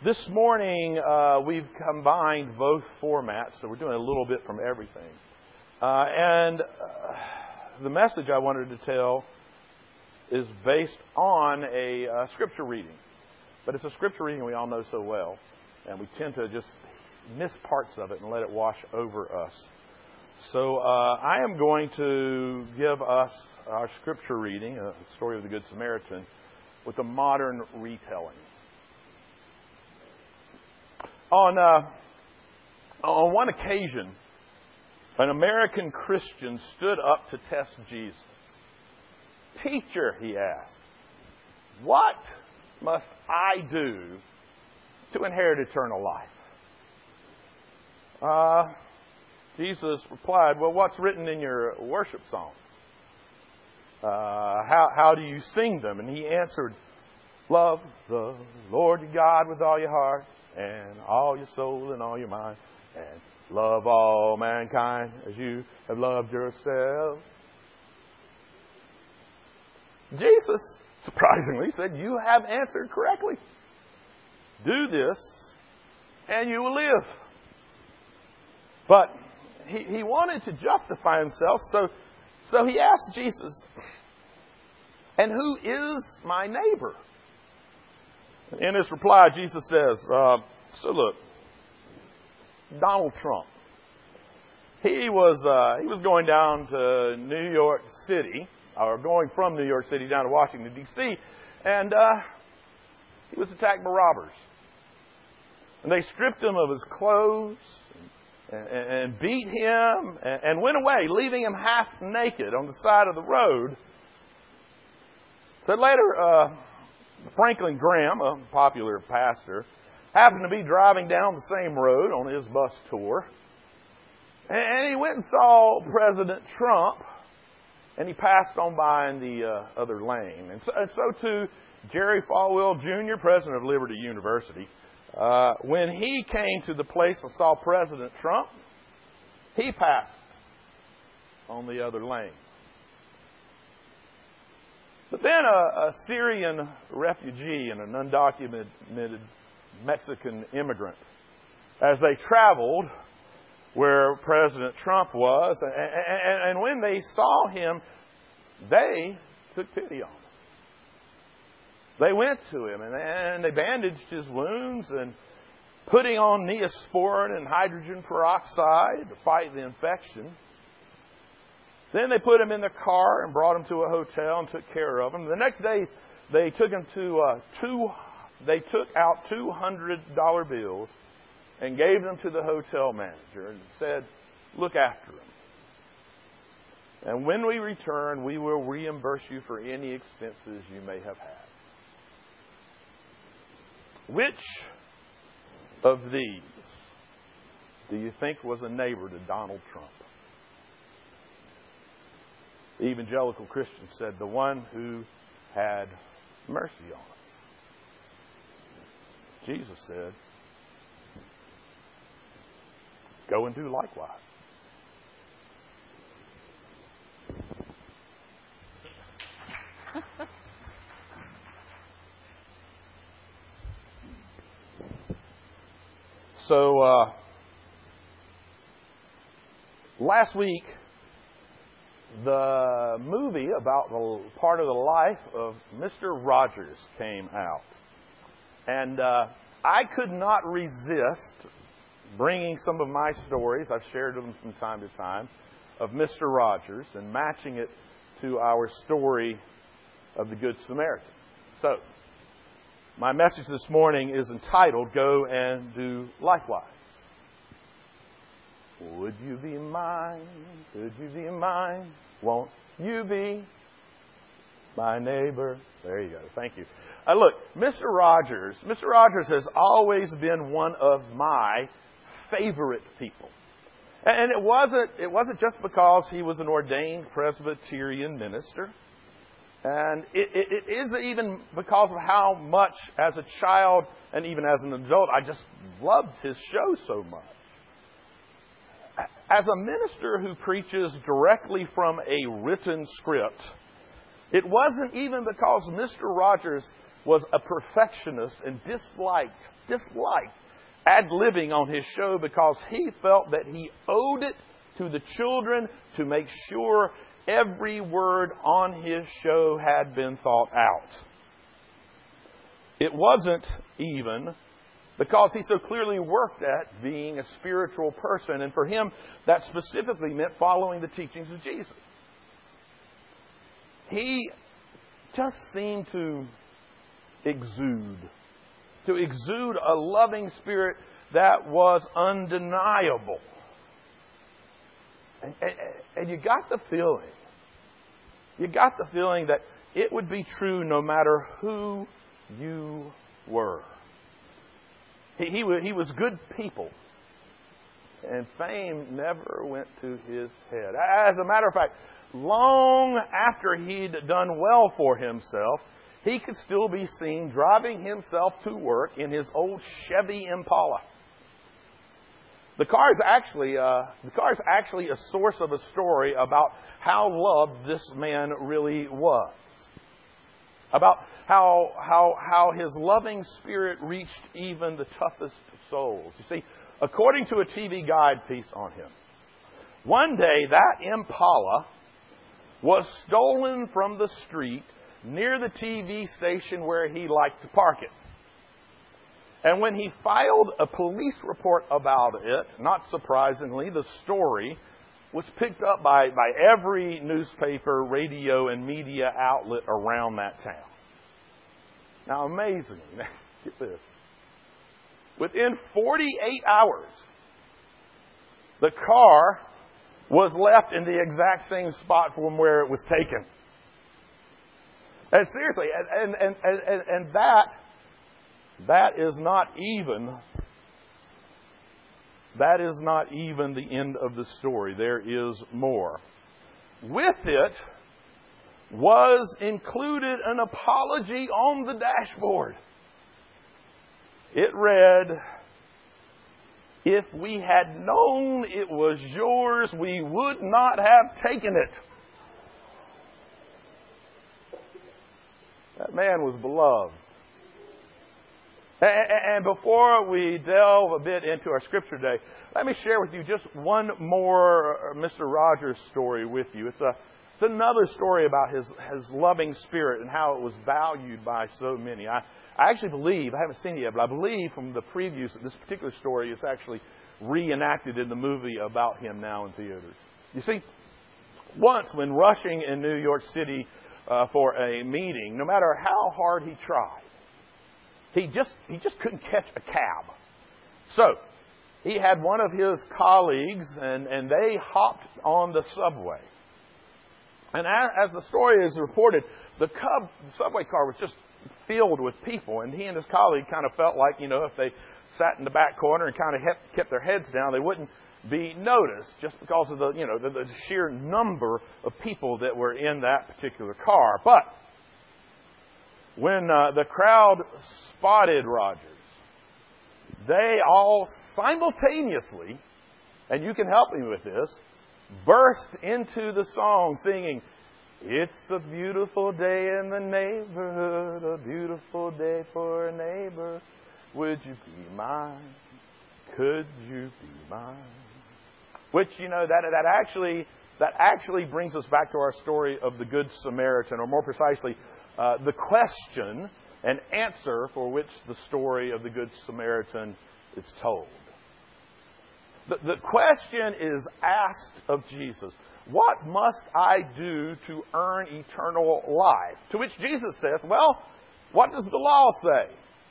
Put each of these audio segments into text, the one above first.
This morning, we've combined both formats, so we're doing a little bit from everything. The message I wanted to tell is based on a scripture reading. But it's a scripture reading we all know so well, and we tend to just miss parts of it and let it wash over us. So I am going to give us our scripture reading, a story of the Good Samaritan, with a modern retelling. On one occasion, an American Christian stood up to test Jesus. "Teacher," he asked, "what must I do to inherit eternal life?" Jesus replied, "Well, what's written in your worship songs? How do you sing them?" And he answered, "Love the Lord your God with all your heart and all your soul and all your mind, and love all mankind as you have loved yourself." Jesus, surprisingly, said, "You have answered correctly. Do this and you will live." But he wanted to justify himself, so he asked Jesus, "And who is my neighbor?" In his reply, Jesus says, "So look, Donald Trump. He was going down to New York City, or going from New York City down to Washington, D.C., and he was attacked by robbers. And they stripped him of his clothes and beat him and went away, leaving him half naked on the side of the road." So later, Franklin Graham, a popular pastor, happened to be driving down the same road on his bus tour. And he went and saw President Trump, and he passed on by in the other lane. And so too, Jerry Falwell Jr., president of Liberty University, when he came to the place and saw President Trump, he passed on the other lane. But then a Syrian refugee and an undocumented Mexican immigrant, as they traveled where President Trump was, and when they saw him, they took pity on him. They went to him and they bandaged his wounds and putting on Neosporin and hydrogen peroxide to fight the infection. Then they put him in their car and brought him to a hotel and took care of him. The next day, they took him they took out $200 bills and gave them to the hotel manager and said, "Look after him. And when we return, we will reimburse you for any expenses you may have had." Which of these do you think was a neighbor to Donald Trump? The evangelical Christian said, "The one who had mercy on him." Jesus said, "Go and do likewise." So, last week, the movie about the part of the life of Mr. Rogers came out. And I could not resist bringing some of my stories, I've shared them from time to time, of Mr. Rogers and matching it to our story of the Good Samaritan. So, my message this morning is entitled, "Go and Do Likewise." Would you be mine? Could you be mine? Won't you be my neighbor? There you go. Thank you. Look, Mr. Rogers has always been one of my favorite people. And it wasn't just because he was an ordained Presbyterian minister. And it is even because of how much, as a child and even as an adult, I just loved his show so much. As a minister who preaches directly from a written script, it wasn't even because Mr. Rogers was a perfectionist and disliked ad-libbing on his show because he felt that he owed it to the children to make sure every word on his show had been thought out. It wasn't even because he so clearly worked at being a spiritual person. And for him, that specifically meant following the teachings of Jesus. He just seemed to exude a loving spirit that was undeniable. And you got the feeling that it would be true no matter who you were. He was good people. And fame never went to his head. As a matter of fact, long after he'd done well for himself, he could still be seen driving himself to work in his old Chevy Impala. The car is actually a source of a story about how loved this man really was. About how his loving spirit reached even the toughest souls. You see, according to a TV Guide piece on him, one day that Impala was stolen from the street near the TV station where he liked to park it. And when he filed a police report about it, not surprisingly, the story was picked up by every newspaper, radio, and media outlet around that town. Now, amazingly, get this. Within 48 hours, the car was left in the exact same spot from where it was taken. And seriously, and that is not even the end of the story. There is more. With it was included an apology on the dashboard. It read, "If we had known it was yours, we would not have taken it." That man was beloved. And before we delve a bit into our scripture today, let me share with you just one more Mr. Rogers story with you. It's another story about his loving spirit and how it was valued by so many. I actually believe, I haven't seen it yet, but I believe from the previews that this particular story is actually reenacted in the movie about him now in theaters. You see, once when rushing in New York City for a meeting, no matter how hard he tried, he just couldn't catch a cab. So he had one of his colleagues, and they hopped on the subway. And as the story is reported, the subway car was just filled with people, and he and his colleague kind of felt like, if they sat in the back corner and kind of kept their heads down, they wouldn't be noticed just because of the sheer number of people that were in that particular car. But when the crowd spotted Rogers, they all simultaneously, and you can help me with this, burst into the song singing, "It's a beautiful day in the neighborhood, a beautiful day for a neighbor. Would you be mine? Could you be mine?" Which, that actually brings us back to our story of the Good Samaritan, or more precisely, the question and answer for which the story of the Good Samaritan is told. The question is asked of Jesus, "What must I do to earn eternal life?" To which Jesus says, "Well, what does the law say?"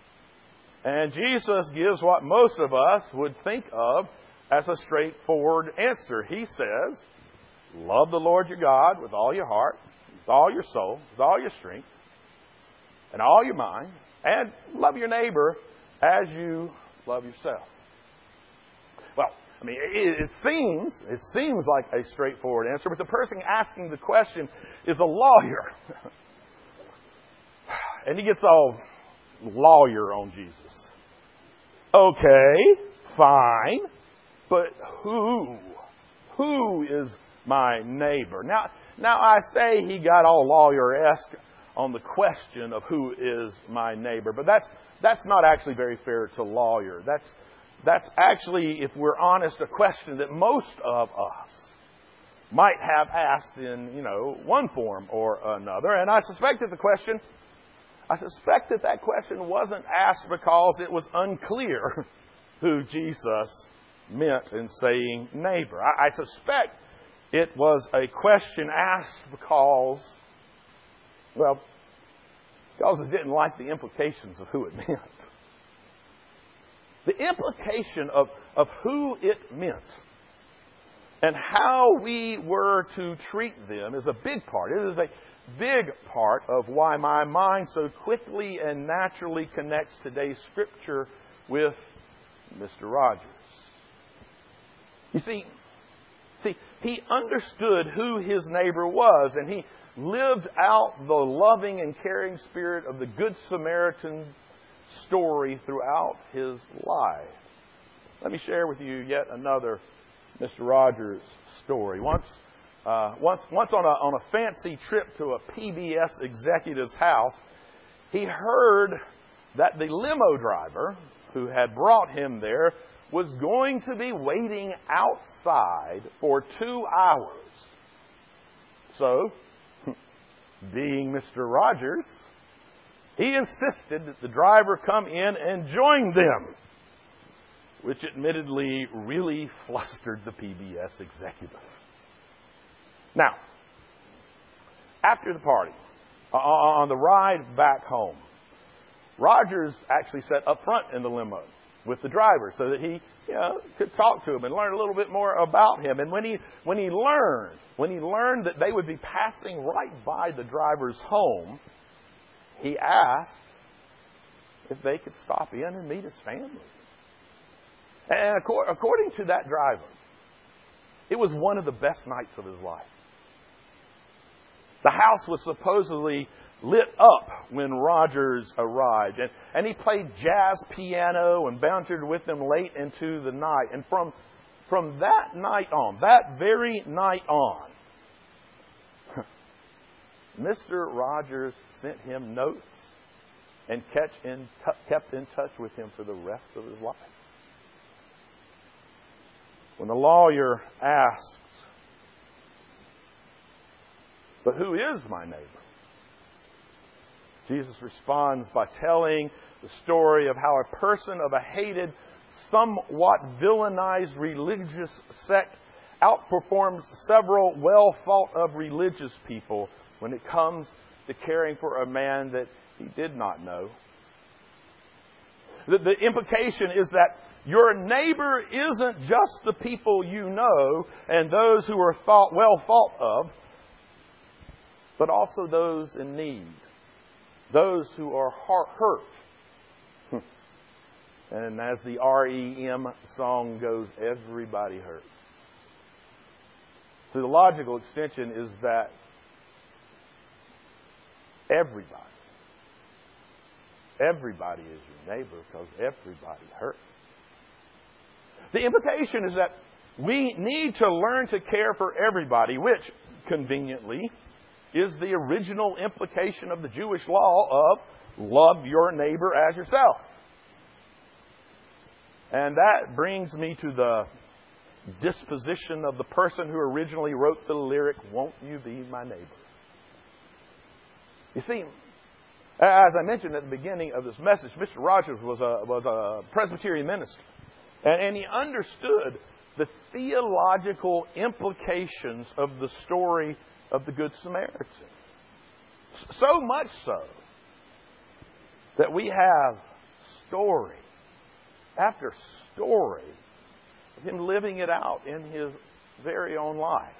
And Jesus gives what most of us would think of as a straightforward answer. He says, "Love the Lord your God with all your heart, with all your soul, with all your strength, and all your mind, and love your neighbor as you love yourself." Well, it seems like a straightforward answer, but the person asking the question is a lawyer. And he gets all lawyer on Jesus. Okay, fine, but who is my neighbor? Now I say he got all lawyer-esque on the question of who is my neighbor. But that's not actually very fair to Lawyer. That's actually, if we're honest, a question that most of us might have asked in, one form or another. And I suspect that that question wasn't asked because it was unclear who Jesus meant in saying neighbor. I suspect it was a question asked because it didn't like the implications of who it meant. The implication of who it meant and how we were to treat them is a big part. It is a big part of why my mind so quickly and naturally connects today's scripture with Mr. Rogers. You see, he understood who his neighbor was, and he lived out the loving and caring spirit of the Good Samaritan story throughout his life. Let me share with you yet another Mr. Rogers story. Once on a fancy trip to a PBS executive's house, he heard that the limo driver who had brought him there was going to be waiting outside for 2 hours. So, being Mr. Rogers, he insisted that the driver come in and join them, which admittedly really flustered the PBS executive. Now, after the party, on the ride back home, Rogers actually sat up front in the limo with the driver so that he could talk to him and learn a little bit more about him. And when he learned that they would be passing right by the driver's home, he asked if they could stop in and meet his family. And according to that driver, it was one of the best nights of his life. The house was supposedly lit up when Rogers arrived. And he played jazz piano and bantered with them late into the night. And from that night on, that very night on, Mr. Rogers sent him notes and kept in touch with him for the rest of his life. When the lawyer asks, "But who is my neighbor?" Jesus responds by telling the story of how a person of a hated, somewhat villainized religious sect outperforms several well-thought-of religious people when it comes to caring for a man that he did not know. The implication is that your neighbor isn't just the people you know and those who are well thought of, but also those in need, those who are hurt. And as the REM song goes, everybody hurts. So the logical extension is that everybody is your neighbor because everybody hurts. The implication is that we need to learn to care for everybody, which, conveniently, is the original implication of the Jewish law of love your neighbor as yourself. And that brings me to the disposition of the person who originally wrote the lyric, "Won't you be my neighbor?" You see, as I mentioned at the beginning of this message, Mr. Rogers was a Presbyterian minister. And he understood the theological implications of the story of the Good Samaritan. So much so that we have story after story of him living it out in his very own life.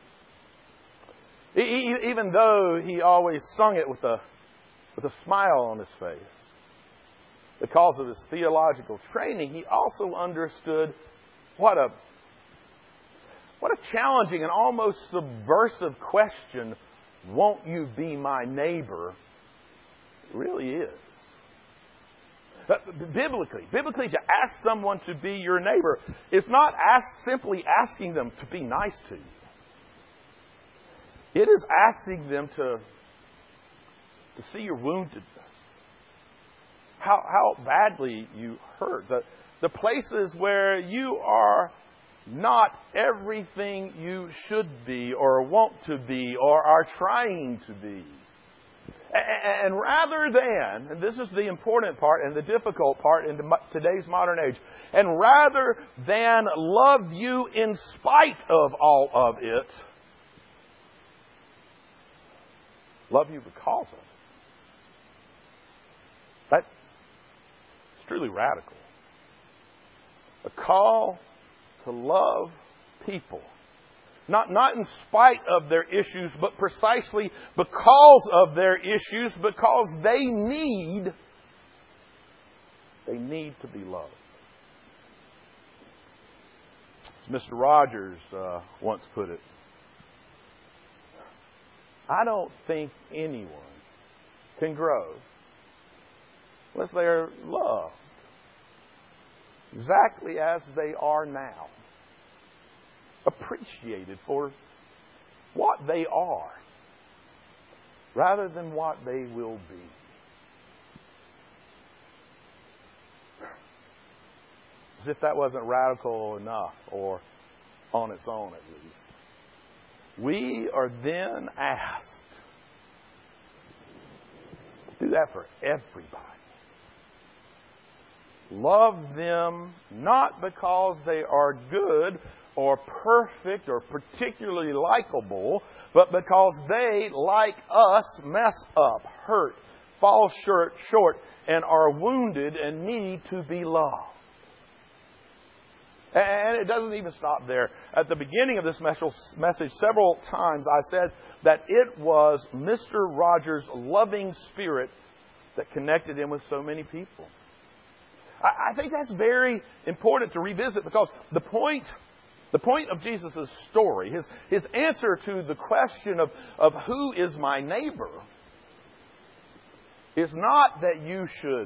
Even though he always sung it with a smile on his face, because of his theological training, he also understood what a challenging and almost subversive question, "Won't you be my neighbor?" really is. Biblically, to ask someone to be your neighbor is not simply asking them to be nice to you. It is asking them to to see your woundedness, how badly you hurt, the places where you are not everything you should be or want to be or are trying to be. And rather than, and this is the important part and the difficult part in today's modern age, and rather than love you in spite of all of it, love you because of it. That's truly radical. A call to love people. Not in spite of their issues, but precisely because of their issues, because they need to be loved. As Mr. Rogers once put it, I don't think anyone can grow unless they are loved exactly as they are now. Appreciated for what they are rather than what they will be. As if that wasn't radical enough, or on its own at least. We are then asked to do that for everybody. Love them not because they are good or perfect or particularly likable, but because they, like us, mess up, hurt, fall short, and are wounded and need to be loved. And it doesn't even stop there. At the beginning of this message, several times I said that it was Mr. Rogers' loving spirit that connected him with so many people. I think that's very important to revisit, because the point of Jesus' story, his answer to the question of who is my neighbor, is not that you should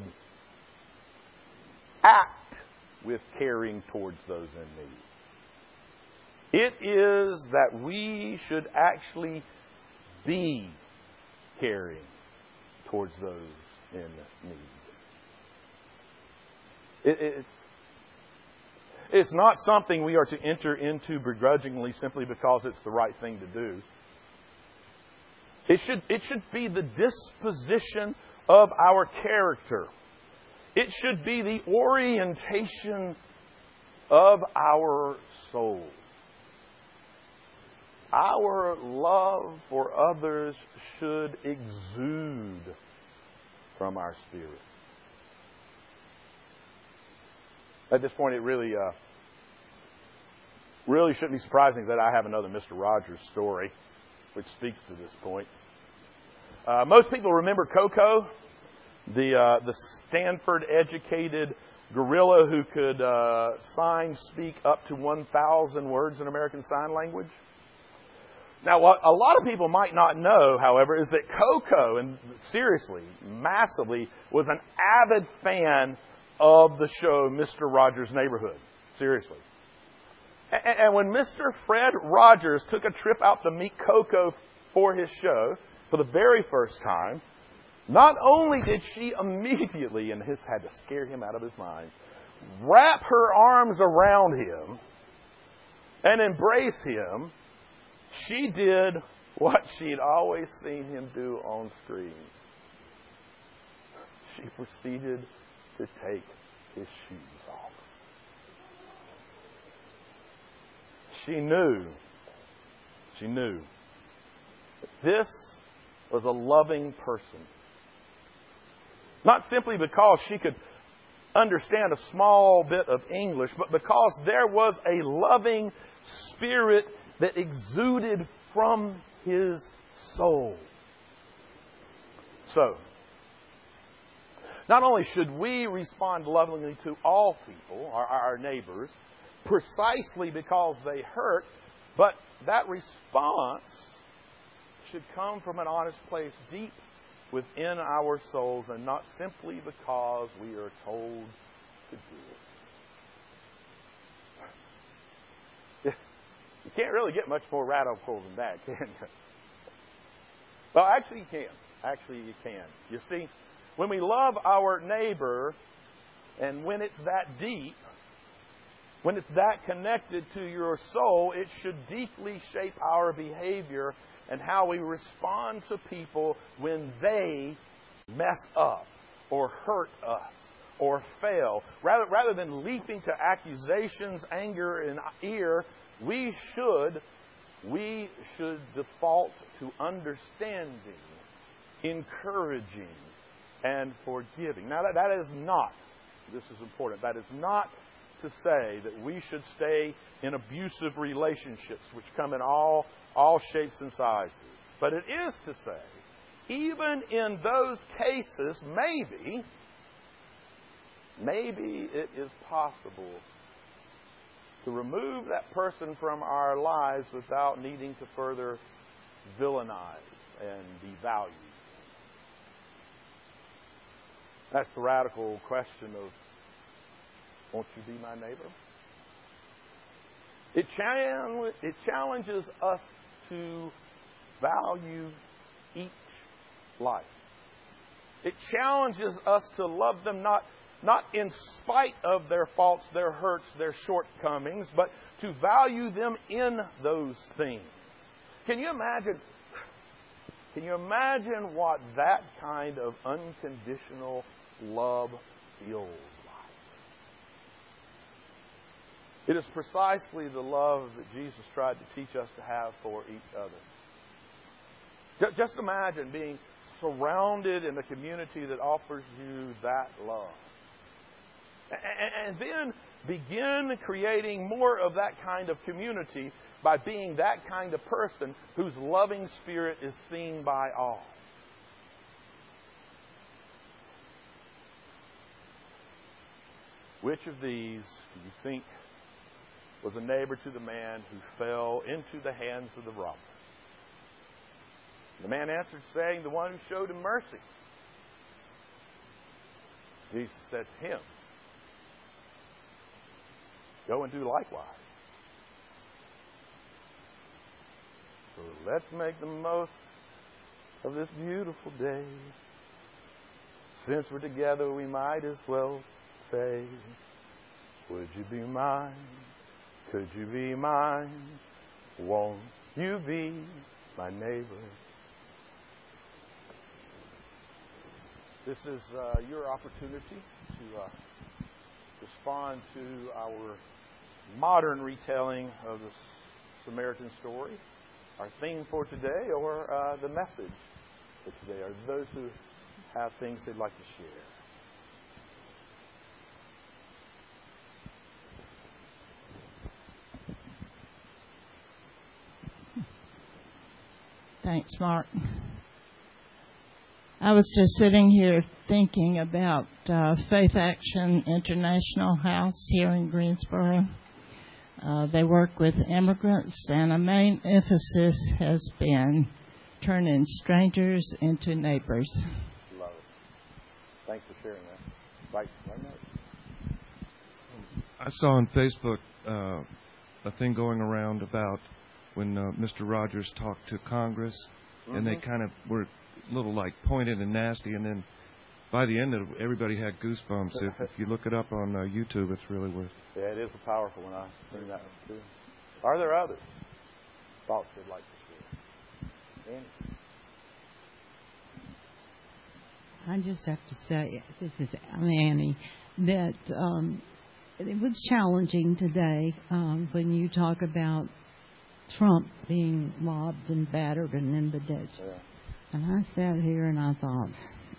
act with caring towards those in need. It is that we should actually be caring towards those in need. It's not something we are to enter into begrudgingly simply because it's the right thing to do. It should be the disposition of our character. It should be the orientation of our soul. Our love for others should exude from our spirits. At this point, it really shouldn't be surprising that I have another Mr. Rogers story, which speaks to this point. Most people remember Coco, the Stanford-educated gorilla who could speak up to 1,000 words in American Sign Language. Now, what a lot of people might not know, however, is that Coco, and seriously, massively, was an avid fan of the show Mr. Rogers' Neighborhood. Seriously. And when Mr. Fred Rogers took a trip out to meet Coco for his show for the very first time, not only did she immediately, and this had to scare him out of his mind, wrap her arms around him and embrace him, she did what she'd always seen him do on screen. She proceeded to take his shoes off. She knew that this was a loving person. Not simply because she could understand a small bit of English, but because there was a loving spirit that exuded from his soul. So, not only should we respond lovingly to all people, our neighbors, precisely because they hurt, but that response should come from an honest place deep within our souls and not simply because we are told to do it. You can't really get much more radical than that, can you? Well, actually you can. Actually, you can. You see, when we love our neighbor, and when it's that deep, when it's that connected to your soul, it should deeply shape our behavior and how we respond to people when they mess up or hurt us or fail. Rather than leaping to accusations, anger, and ire, we should default to understanding, encouraging, and forgiving. Now, that is not, this is important, that is not to say that we should stay in abusive relationships, which come in all shapes and sizes. But it is to say, even in those cases, maybe it is possible to remove that person from our lives without needing to further villainize and devalue. That's the radical question of, won't you be my neighbor? It challenges us to value each life. It challenges us to love them not in spite of their faults, their hurts, their shortcomings, but to value them in those things. Can you imagine what that kind of unconditional love feels like? It is precisely the love that Jesus tried to teach us to have for each other. Just imagine being surrounded in a community that offers you that love. And then begin creating more of that kind of community by being that kind of person whose loving spirit is seen by all. Which of these do you think was a neighbor to the man who fell into the hands of the robber? The man answered, saying, the one who showed him mercy. Jesus said to him, go and do likewise. So let's make the most of this beautiful day. Since we're together, we might as well say, would you be mine? Could you be mine? Won't you be my neighbor? This is your opportunity to respond to our modern retelling of the Samaritan story, our theme for today, or the message for today, or those who have things they'd like to share. Thanks, Mark. I was just sitting here thinking about Faith Action International House here in Greensboro. They work with immigrants, and a main emphasis has been turning strangers into neighbors. Love it. Thanks for sharing that. Right now. I saw on Facebook a thing going around about when Mr. Rogers talked to Congress, and they kind of were a little like pointed and nasty, and then by the end of it, everybody had goosebumps. If you look it up on YouTube, it's really worth it. Yeah, it is a powerful one. I heard that one too. Are there others? Thoughts you'd like to share? Annie? I just have to say, I'm Annie, that it was challenging today when you talk about Trump being mobbed and battered and in the ditch. Yeah. And I sat here and I thought,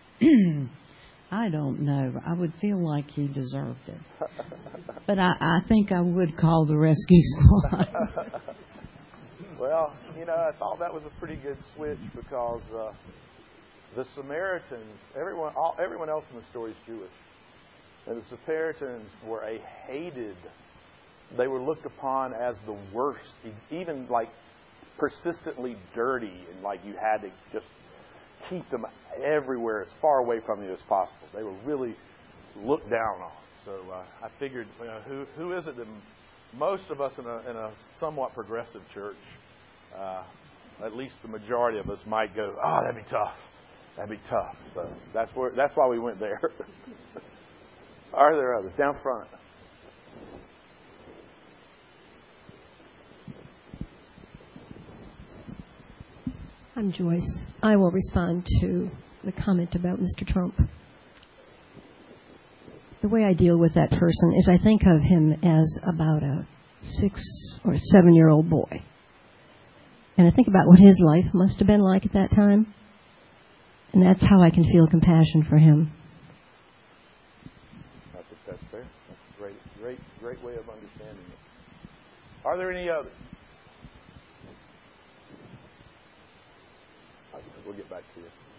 I don't know. I would feel like he deserved it. But I think I would call the rescue squad. Well, I thought that was a pretty good switch because the Samaritans, everyone else in the story is Jewish. And the Samaritans were they were looked upon as the worst, even like persistently dirty, and like you had to just keep them everywhere as far away from you as possible. They were really looked down on. So I figured, who is it that most of us in a somewhat progressive church, at least the majority of us, might go, oh, that'd be tough. That'd be tough. So that's why we went there. Are there others? Down front. I'm Joyce. I will respond to the comment about Mr. Trump. The way I deal with that person is I think of him as about a 6 or 7-year-old boy. And I think about what his life must have been like at that time. And that's how I can feel compassion for him. I think that's fair. That's a great way of understanding it. Are there any others? We'll get back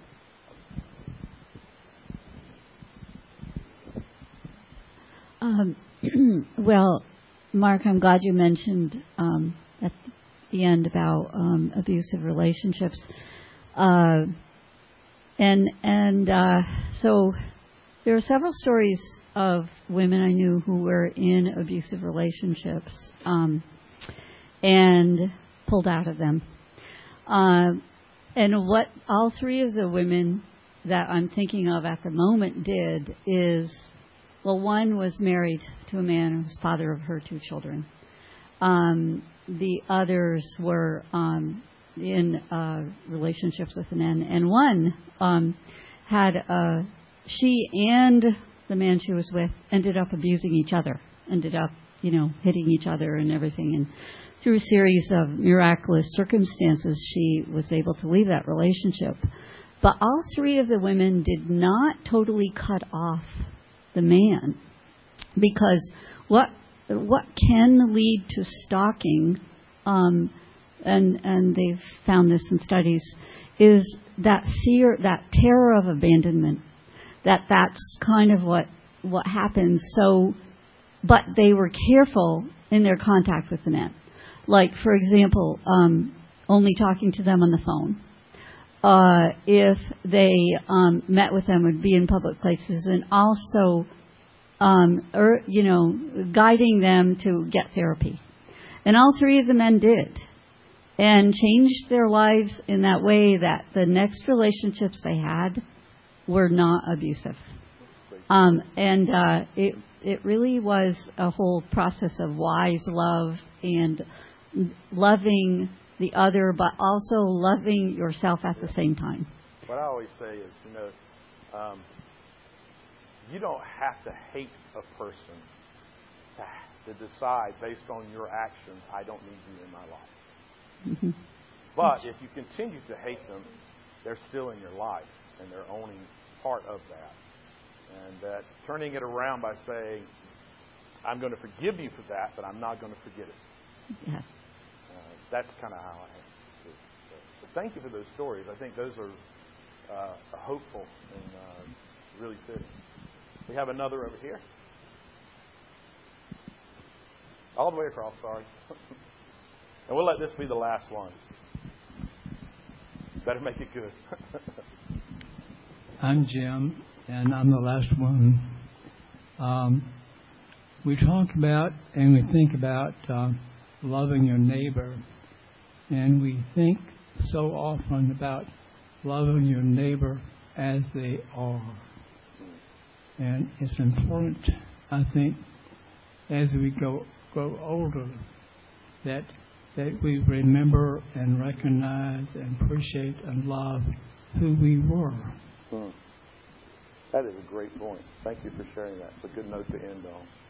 to you. Well, Mark, I'm glad you mentioned at the end about abusive relationships. So there are several stories of women I knew who were in abusive relationships and pulled out of them. And what all three of the women that I'm thinking of at the moment did is, well, one was married to a man who was father of her 2 children. The others were in relationships with men. And one she and the man she was with ended up abusing each other, ended up, hitting each other and everything. And through a series of miraculous circumstances, she was able to leave that relationship. But all three of the women did not totally cut off the man, because what can lead to stalking, and they've found this in studies, is that fear, that terror of abandonment. That's kind of what happens. So, but they were careful in their contact with the men. Like, for example, only talking to them on the phone. If they met with them, would be in public places, and also, guiding them to get therapy. And all three of the men did, and changed their lives in that way that the next relationships they had were not abusive. It really was a whole process of wise love and loving the other, but also loving yourself at the same time. What I always say is, you don't have to hate a person to decide based on your actions, I don't need you in my life. Mm-hmm. But if you continue to hate them, they're still in your life, and they're owning part of that. And that turning it around by saying, I'm going to forgive you for that, but I'm not going to forget it. Yeah. That's kind of how I have it. So thank you for those stories. I think those are hopeful and really fitting. We have another over here. All the way across, sorry. And we'll let this be the last one. Better make it good. I'm Jim, and I'm the last one. We talk about and we think about loving your neighbor, and we think so often about loving your neighbor as they are. And it's important, I think, as we grow older, that we remember and recognize and appreciate and love who we were. That is a great point. Thank you for sharing that. It's a good note to end on.